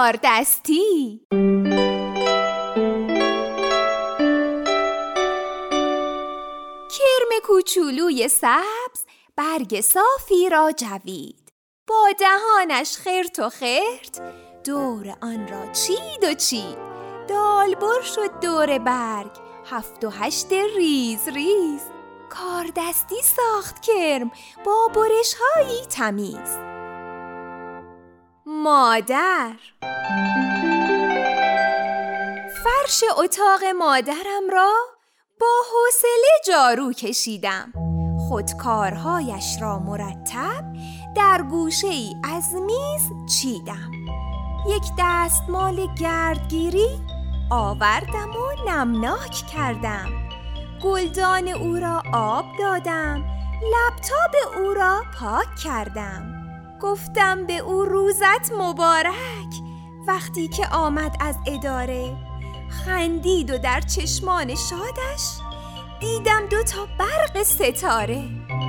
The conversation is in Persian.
کاردستی. کرم کوچولوی سبز برگ صافی را جوید. با دهانش خرت و خرت دور آن را چید و چید. دالبر شد دور برگ 7 و 8 ریز ریز. کاردستی ساخت کرم با برش‌هایی تمیز. مادر: فرش اتاق مادرم را با حوصله جارو کشیدم. خودکارهایش را مرتب در گوشه‌ای از میز چیدم. یک دستمال گردگیری آوردم و نمناک کردم. گلدان او را آب دادم. لپتاپ او را پاک کردم. گفتم به او روزت مبارک. وقتی که آمد از اداره خندید و در چشمان شادش دیدم 2 برق ستاره.